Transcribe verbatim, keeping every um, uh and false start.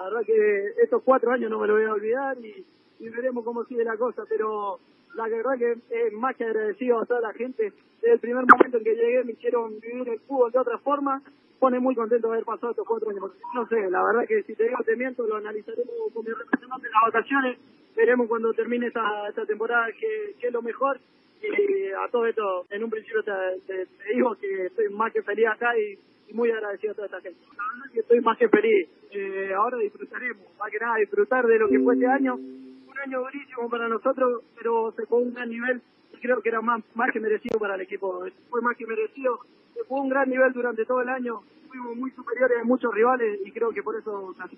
verdad que estos cuatro años no me lo voy a olvidar y, y veremos cómo sigue la cosa, pero la verdad que es más que agradecido a toda la gente. Desde el primer momento en que llegué me hicieron vivir el fútbol de otra forma. Pone muy contento de haber pasado estos cuatro años. No sé, la verdad que si te digo te miento, lo analizaremos con mi representante en las vacaciones. Veremos cuando termine esta, esta temporada qué es lo mejor. Y a todo esto, en un principio te, te, te digo que estoy más que feliz acá y, y muy agradecido a toda esta gente. La verdad que estoy más que feliz. Eh, ahora disfrutaremos, más que nada disfrutar de lo que fue este año. Un año durísimo para nosotros, pero se fue a un gran nivel y creo que era más, más que merecido para el equipo. Fue más que merecido. Se fue a un gran nivel durante todo el año. Fuimos muy superiores a muchos rivales y creo que por eso